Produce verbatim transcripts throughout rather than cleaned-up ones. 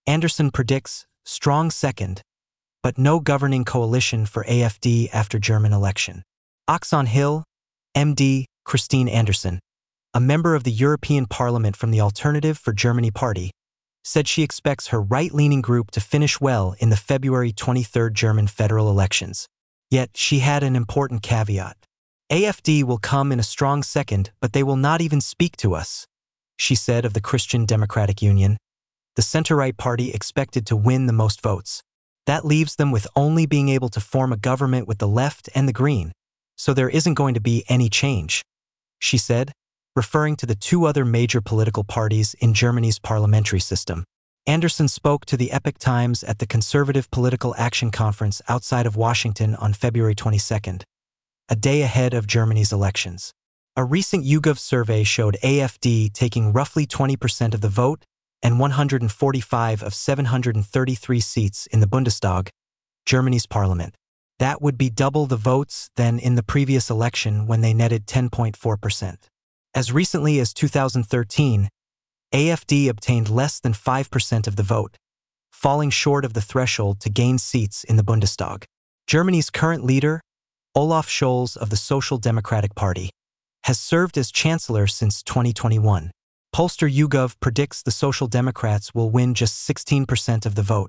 Anderson predicts strong second, but no governing coalition for A F D after German election. Oxon Hill, M D, Christine Anderson, a member of the European Parliament from the Alternative for Germany party, said she expects her right-leaning group to finish well in the February twenty-third German federal elections. Yet she had an important caveat. A F D will come in a strong second, but they will not even speak to us, she said of the Christian Democratic Union, the center-right party expected to win the most votes. That leaves them with only being able to form a government with the left and the Green, so there isn't going to be any change, she said, referring to the two other major political parties in Germany's parliamentary system. Anderson spoke to the Epoch Times at the Conservative Political Action Conference outside of Washington on February twenty-second, a day ahead of Germany's elections. A recent YouGov survey showed A F D taking roughly twenty percent of the vote and one hundred forty-five of seven hundred thirty-three seats in the Bundestag, Germany's parliament. That would be double the votes than in the previous election when they netted ten point four percent. As recently as two thousand thirteen, A F D obtained less than five percent of the vote, falling short of the threshold to gain seats in the Bundestag. Germany's current leader, Olaf Scholz of the Social Democratic Party, has served as chancellor since twenty twenty-one. Pollster YouGov predicts the Social Democrats will win just sixteen percent of the vote,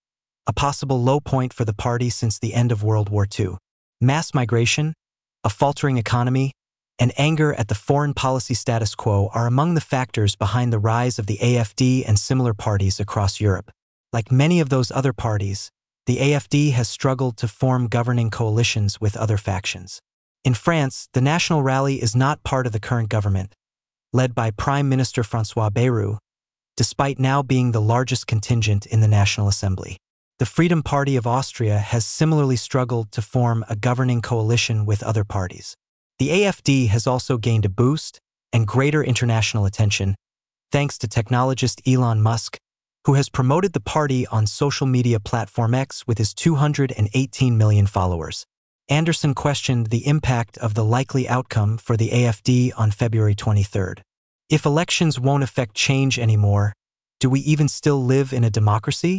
a possible low point for the party since the end of World War Two. Mass migration, a faltering economy, and anger at the foreign policy status quo are among the factors behind the rise of the A F D and similar parties across Europe. Like many of those other parties, the A F D has struggled to form governing coalitions with other factions. In France, the National Rally is not part of the current government, led by Prime Minister François Bayrou, despite now being the largest contingent in the National Assembly. The Freedom Party of Austria has similarly struggled to form a governing coalition with other parties. The A F D has also gained a boost and greater international attention, thanks to technologist Elon Musk, who has promoted the party on social media platform X with his two hundred eighteen million followers. Anderson questioned the impact of the likely outcome for the A F D on February twenty-third. If elections won't affect change anymore, do we even still live in a democracy?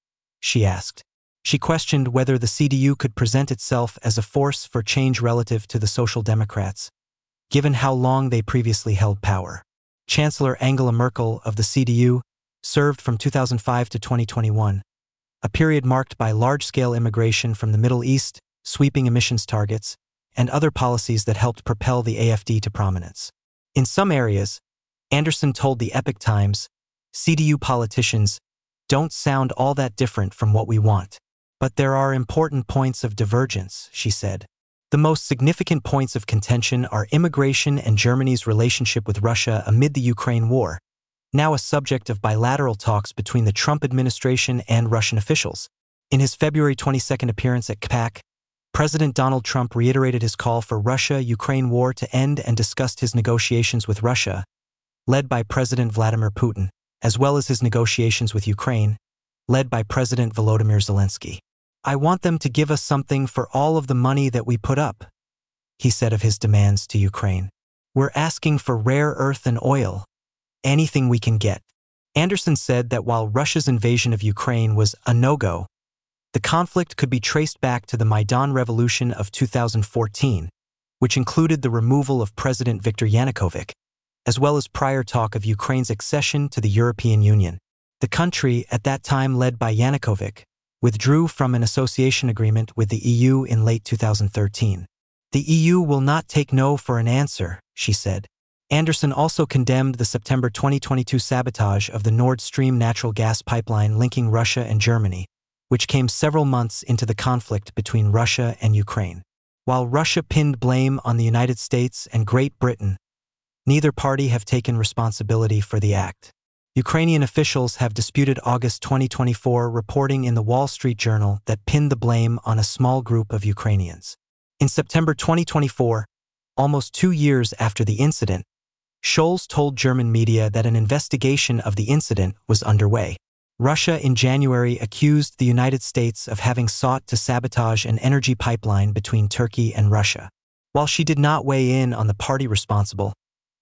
She asked. She questioned whether the C D U could present itself as a force for change relative to the Social Democrats, given how long they previously held power. Chancellor Angela Merkel of the C D U served from two thousand five to twenty twenty-one, a period marked by large-scale immigration from the Middle East, sweeping emissions targets, and other policies that helped propel the A F D to prominence. In some areas, Anderson told the Epoch Times, C D U politicians don't sound all that different from what we want. But there are important points of divergence, she said. The most significant points of contention are immigration and Germany's relationship with Russia amid the Ukraine war, now a subject of bilateral talks between the Trump administration and Russian officials. In his February twenty-second appearance at C PAC, President Donald Trump reiterated his call for Russia-Ukraine war to end and discussed his negotiations with Russia, led by President Vladimir Putin, as well as his negotiations with Ukraine, led by President Volodymyr Zelensky. I want them to give us something for all of the money that we put up, he said of his demands to Ukraine. We're asking for rare earth and oil, anything we can get. Anderson said that while Russia's invasion of Ukraine was a no-go, the conflict could be traced back to the Maidan Revolution of two thousand fourteen, which included the removal of President Viktor Yanukovych, as well as prior talk of Ukraine's accession to the European Union. The country, at that time led by Yanukovych, withdrew from an association agreement with the E U in late two thousand thirteen. The E U will not take no for an answer, she said. Anderson also condemned the September twenty twenty-two sabotage of the Nord Stream natural gas pipeline linking Russia and Germany, which came several months into the conflict between Russia and Ukraine. While Russia pinned blame on the United States and Great Britain, neither party have taken responsibility for the act. Ukrainian officials have disputed August twenty twenty-four reporting in the Wall Street Journal that pinned the blame on a small group of Ukrainians. In September twenty twenty-four, almost two years after the incident, Scholz told German media that an investigation of the incident was underway. Russia in January accused the United States of having sought to sabotage an energy pipeline between Turkey and Russia. While she did not weigh in on the party responsible,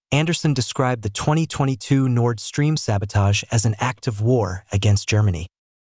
Anderson described the twenty twenty-two Nord Stream sabotage as an act of war against Germany.